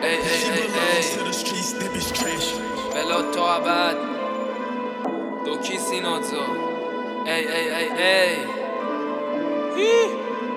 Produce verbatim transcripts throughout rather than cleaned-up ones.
ای ای ای بلا تا ابد دوکی سینازو ای ای ای ای هی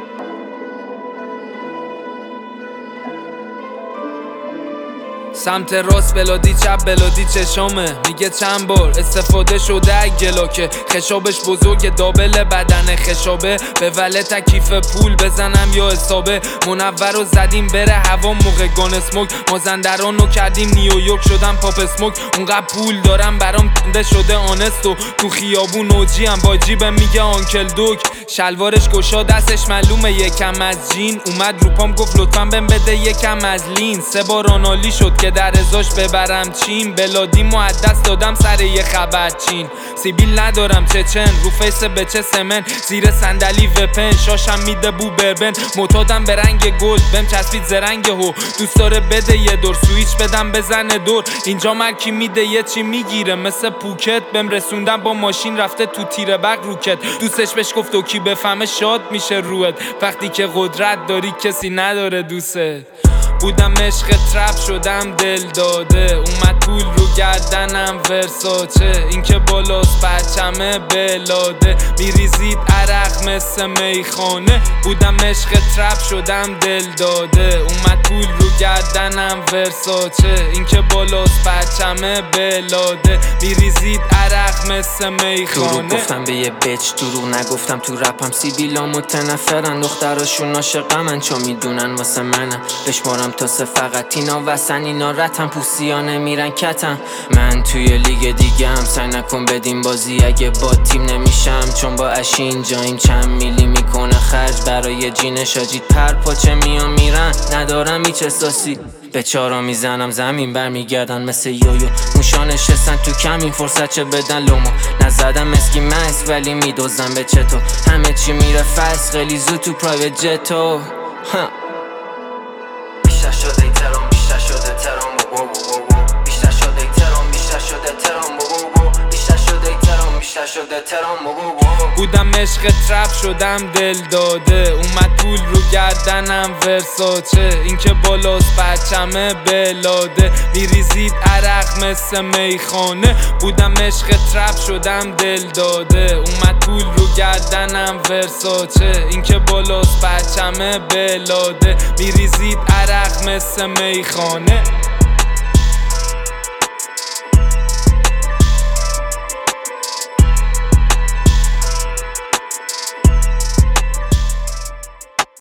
سمت راست بلادی چپ بلادی چشامه میگه چند بار استفاده شده از گلاکه خشابش بزرگ دابل بدن خشابه به ولت کیف پول بزنم یا حسابه منور رو زدیم بره هوا موقع گان اسموک مازندران رو کردیم نیویورک شدم پاپ اسموک اونقدر پول دارم برام تنده شده آنستو تو خیابون اوجی هم با جیبم میگه آنکل دوک شلوارش گشا دستش معلومه یکم از جین اومد رو پام گفت لطفا بهم بده یکم از لین سه بار آنالی شد که در ازاش ببرم چین بلادی دست دادم سر یه خبر چین سیبیل ندارم چچن رو فیس به چه سمن زیر صندلی وپن شاشم میده بو بربن معتادم به رنگ گلد بهم چسبید زرنگ هو دوست داره بده یه دور سویچ بدم بزنه دور اینجا مرکی میده یه چی میگیره مثل پوکت بهم رسوندم با ماشین رفته تو تیر برق روکت دوستش بهش گفت و کی بفهمه شاد میشه روت وقتی که قدرت داری کسی نداره دوست بودم عشق ترپ شدم دل داده اومد پول رو گردنم ورساچه این که بالاست پرچمه بلاده میریزید عرق مثل میخانه بودم عشق ترپ شدم دل داده اومد پول رو گردنم ورساچه این که بالاست پرچمه بلاده میریزید عرق مثل میخانه دروغ گفتم به یه بچ دروغ نگفتم تو رپم سیبیلا متنفرن دختراشون عاشقمن چون میدونن واسه منم بشمارم تا سه فقط اینا وسن اینا رتم پوسیا نمیرن کتم من توی لیگ دیگه هم سعی نکن بدیم بازی اگه با تیم نمیشم چون با اشی اینجاییم چند میلی میکنه خرج برای جینش آجید پر پاچه میان میرن ندارم هیچ احساسی به چارا میزنم زمین برمیگردن مثل یویو موشا نشستن تو کمین فرصت چه بدن لومو نزدم اسکی مکس ولی میدوزم به چطور همه چی میره فست خیلی زود تو پرایوت جتو بیشتر شده ترام بیشتر شده ترام بیشتر شده ترام بیشتر شده ترام بیشتر شده ترام بیشتر شده ترام بودم عشق ترپ شدم دل داده اومد پول رو گردنم ورساچه این که بالاست پرچمه بلاده میریزید عرق مثل میخانه بودم عشق ترپ شدم دل داده اومد پول رو گردنم ورساچه این که بالاست پرچمه بلاده میریزید عرق مثل میخانه